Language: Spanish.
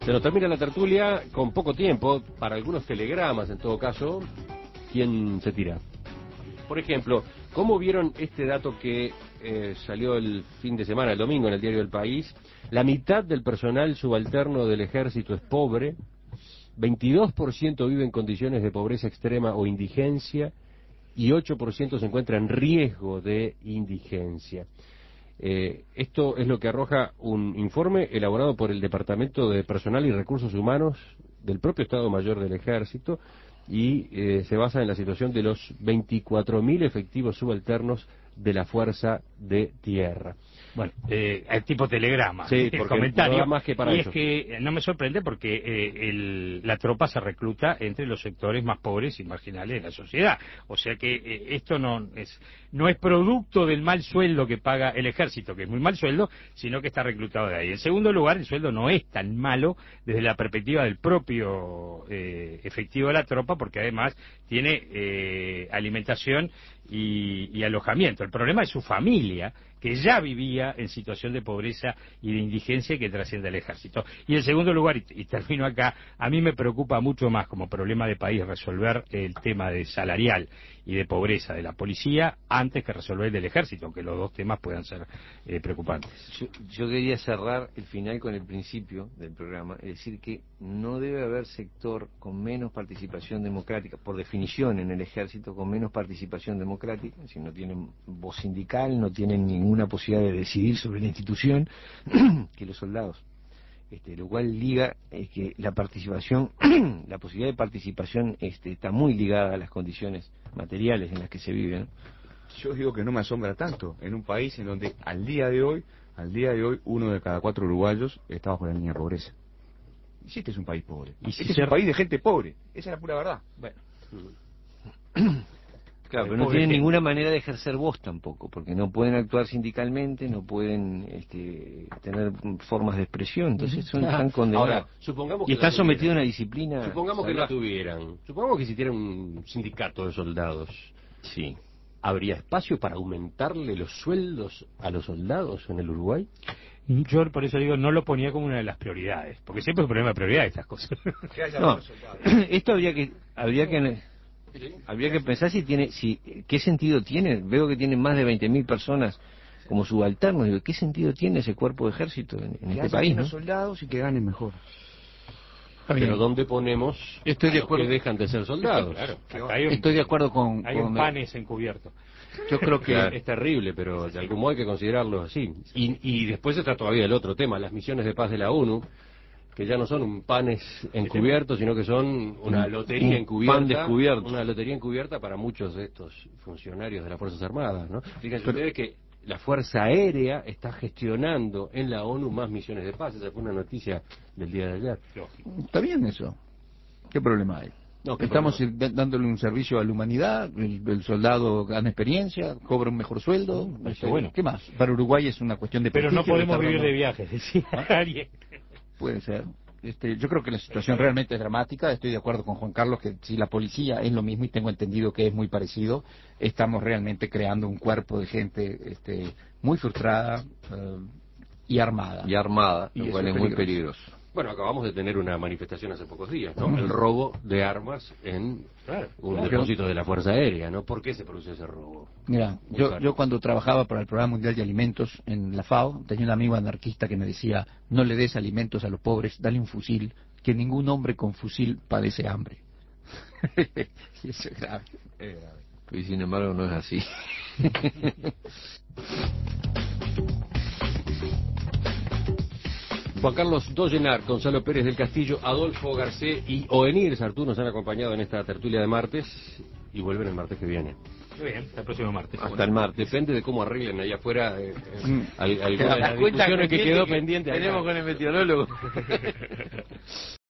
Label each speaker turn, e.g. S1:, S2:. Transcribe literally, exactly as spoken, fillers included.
S1: Se nos termina la tertulia con poco tiempo, para algunos telegramas en todo caso. ¿Quién se tira? Por ejemplo, ¿cómo vieron este dato que eh, salió el fin de semana, el domingo, en el diario El País? La mitad del personal subalterno del ejército es pobre, veintidós por ciento vive en condiciones de pobreza extrema o indigencia, y ocho por ciento se encuentra en riesgo de indigencia. Eh, esto es lo que arroja un informe elaborado por el Departamento de Personal y Recursos Humanos del propio Estado Mayor del Ejército, y eh, se basa en la situación de los veinticuatro mil efectivos subalternos de la Fuerza de Tierra.
S2: Bueno, eh, el tipo telegrama,
S1: sí,
S2: el
S1: porque
S2: comentario,
S1: no da más que para
S2: y
S1: eso.
S2: es que no me sorprende porque eh, el, la tropa se recluta entre los sectores más pobres y marginales de la sociedad, o sea que eh, esto no es no es producto del mal sueldo que paga el ejército, que es muy mal sueldo, sino que está reclutado de ahí. En segundo lugar, el sueldo no es tan malo desde la perspectiva del propio eh, efectivo de la tropa, porque además tiene eh, alimentación y, y alojamiento. El problema es su familia, que ya vivía en situación de pobreza y de indigencia que trasciende al ejército. Y en segundo lugar, y, y termino acá, a mí me preocupa mucho más como problema de país resolver el tema de salarial y de pobreza de la policía antes que resolver el del ejército, aunque los dos temas puedan ser eh, preocupantes.
S3: Yo, yo quería cerrar el final con el principio del programa, es decir, que no debe haber sector con menos participación democrática, por definición en el ejército, con menos participación democrática, si no tienen voz sindical, no tienen ninguna posibilidad de decidir sobre la institución, que los soldados. Este, lo cual liga es que la participación, la posibilidad de participación este, está muy ligada a las condiciones materiales en las que se vive, ¿no?
S4: Yo digo que no me asombra tanto en un país en donde al día de hoy, al día de hoy, uno de cada cuatro uruguayos está bajo la línea de pobreza. Y si este es un país pobre, y si este ser... es un país de gente pobre, esa es la pura verdad.
S3: Bueno. Claro, pero no tienen gente. Ninguna manera de ejercer voz tampoco, porque no pueden actuar sindicalmente, no pueden este, tener formas de expresión, entonces son tan condenados. Ahora,
S1: supongamos
S3: que y están sometidos a una disciplina.
S1: Supongamos salvaje. que la tuvieran, supongamos que existiera un sindicato de soldados.
S3: Sí.
S1: ¿Habría espacio para aumentarle los sueldos a los soldados en el Uruguay?
S2: Yo por eso digo, no lo ponía como una de las prioridades, porque siempre es un problema de prioridad estas cosas.
S3: No, esto habría que habría que habría que pensar si tiene, si qué sentido tiene. Veo que tienen más de veinte mil personas como subalternos. Digo, ¿qué sentido tiene ese cuerpo de ejército en, en este país?
S4: ¿No?
S3: ¿no?
S4: Soldados y que ganen mejor.
S1: Pero ¿dónde ponemos
S5: Estoy de acuerdo.
S1: que dejan de ser soldados?
S2: Claro, acá hay un,
S5: Estoy de acuerdo con...
S2: Hay
S5: con
S2: un panes encubierto.
S1: Yo creo que claro. Es terrible, pero de algún modo hay que considerarlo así. Y, y después está todavía el otro tema, las misiones de paz de la ONU, que ya no son un panes encubierto, sino que son una lotería
S3: un
S1: encubierta.
S3: Pan descubierto.
S1: Una lotería encubierta para muchos de estos funcionarios de las Fuerzas Armadas, ¿no? Fíjense pero, ustedes que la Fuerza Aérea está gestionando en la ONU más misiones de paz. Esa fue una noticia del día de ayer.
S5: Está bien eso. ¿Qué problema hay? No, Estamos problema? dándole un servicio a la humanidad, el, el soldado gana experiencia, cobra un mejor sueldo.
S2: Mm, eso bueno.
S5: ¿Qué más? Para Uruguay es una cuestión de
S2: Pero no podemos
S5: de
S2: vivir de viajes, decía alguien.
S5: Puede ser. Este, yo creo que la situación realmente es dramática. Estoy de acuerdo con Juan Carlos que si la policía es lo mismo, y tengo entendido que es muy parecido, estamos realmente creando un cuerpo de gente este, muy frustrada uh, y armada.
S3: Y armada,
S5: y
S3: lo cual es, es muy peligroso.
S1: Bueno, acabamos de tener una manifestación hace pocos días, ¿no? El robo de armas en claro, un claro. depósito de la Fuerza Aérea, ¿no? ¿Por qué se produce ese robo?
S5: Mira, yo, yo cuando trabajaba para el Programa Mundial de Alimentos en la FAO, tenía un amigo anarquista que me decía, no le des alimentos a los pobres, dale un fusil, que ningún hombre con fusil padece hambre. Y eso es grave.
S3: Es grave. Y sin embargo no es así.
S1: Juan Carlos Dollenar, Gonzalo Pérez del Castillo, Adolfo Garcé y Oenir Sartú nos han acompañado en esta tertulia de martes y vuelven el martes que viene.
S2: Muy bien, hasta el próximo martes.
S3: Hasta bueno. el martes.
S1: Depende de cómo arreglen allá afuera eh,
S3: mm.
S1: algunas discusiones que quedó pendiente.
S3: Tenemos con el meteorólogo.